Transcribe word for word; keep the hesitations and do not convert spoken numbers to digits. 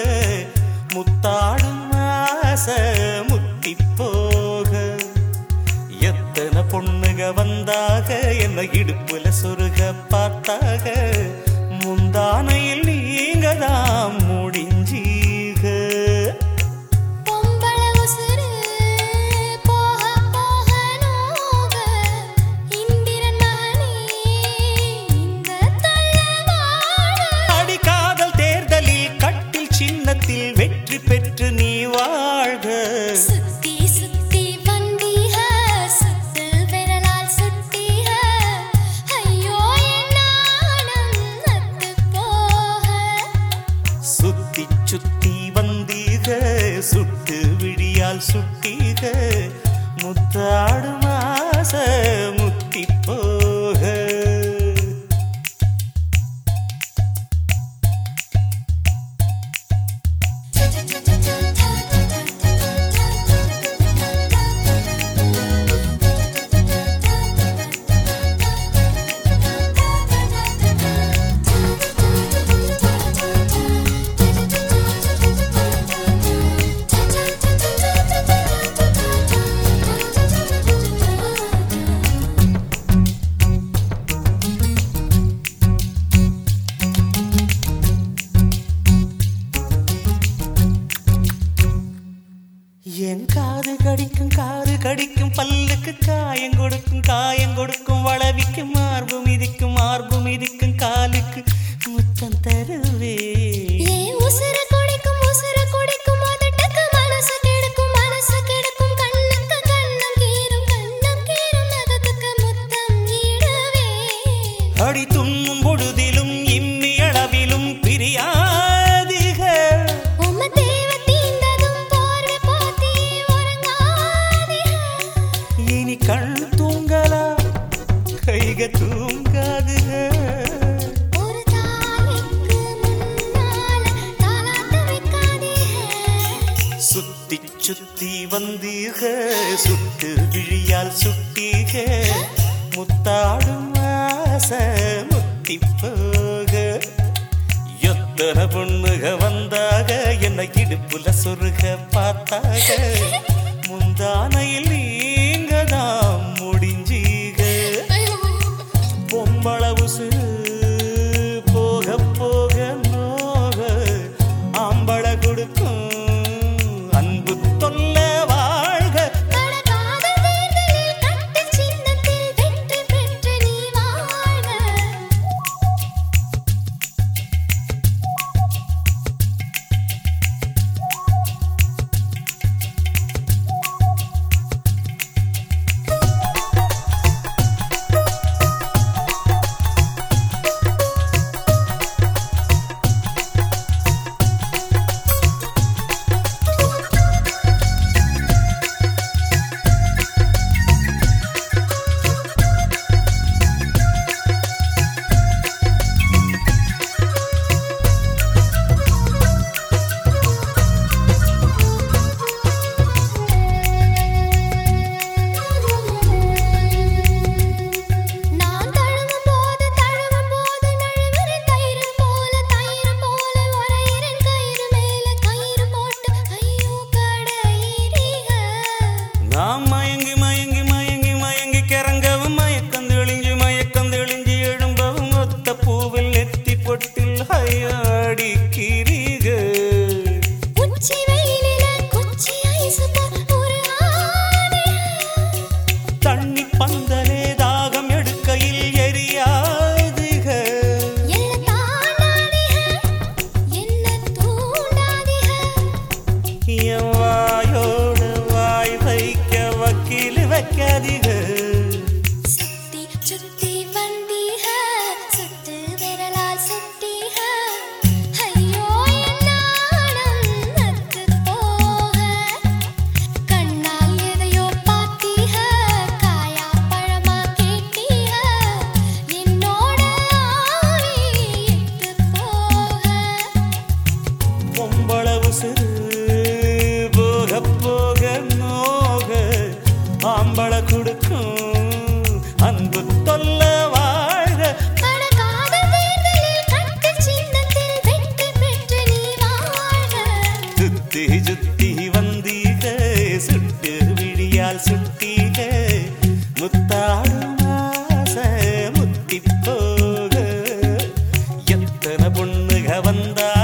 முத்தாடும் ஆசை முத்தி போக எத்தனை பொண்ணுக வந்தாக என்ன இடுப்புல சொருக பார்த்தாக முந்தானையில் நீங்க தான் முடிஞ்சீக அடிக்காதல் தேர்தலில் கட்டில் சின்னத்தில் வெற்றி பெற்று நீ வாழ்க சுத்தி சுத்தி வந்தீக சுட்டு விழியால் சுட்டீக முத்தாடும் ஆசை முத்தி போக என் காது கடிக்கும் காது கடிக்கும் பல்லுக்கு காயம் கொடுக்கும் காயம் கொடுக்கும் வளவிக்கும் மார்பு மிதிக்கும் மார்பு மிதிக்கும் காலுக்கு முத்தம் தருவே உசுர குடிக்கும் உசுர குடிக்கும் அதட்டக்கு மனசு கெடுக்கும் மனசு கெடுக்கும் கண்ணுக்கு கண்ணம் கீரும் கண்ணம் கீரும் நகத்துக்கு முத்தம் ஈடவே அடி துண்ணும் பொழுதிலும் இம்மி அளவிலும் பிரியா கண் தூங்கலா கைக தூங்காது சுத்தி சுத்தி வந்தீக சுட்டு விழியால் சுட்டீக முத்தாடும் ஆசை முத்தி போக எத்தனை பொண்ணுக வந்தாக என்ன இடுப்புல சொருக பார்த்தாக முந்தானையில் நீங்க தான் முடிஞ்சீக பொம்பள உசுறு போக போக நோக ஆம்பள கொடுக்கும் அன்பு தொல்ல வாழ்க நாம் மயங்கி மயங்கி மயங்கி மயங்கி கிறங்கவும் மயக்கம் தெளிஞ்சு மயக்கம் தெளிஞ்சு எழும்பவும் ஒத்த பூவில் நெத்தி பொட்டில் ஹையாடி கிரிக தண்ணி பந்தலே தாகம் எடுக்கையில் எரியாதுக வாயோடு வாய் வைக்க வக்கீல் வைக்காதீக சுத்தி சுத்தி வந்தீக சுத்து விரலால் சுட்டீக ஐயோ என் நாணம் நத்து போக கண்ணால் எதையோ பார்த்தீக காயா பழமா கேட்டீக என்னோட ஆவி எட்டு போக பொம்பள உசுறு போக போக நோக ஆம்பள கொடுக்கும் அன்பு தொல்ல வாழ்க அடகாத தேர்தலில் கட்டு சின்னத்தில் வெற்றி பெற்று நீ வாழ்க சுத்தி சுத்தி வந்தீக சுட்டு விழியால் சுட்டீக முத்தாடும் ஆசை முத்தி போக எத்தனை பொண்ணுக வந்தா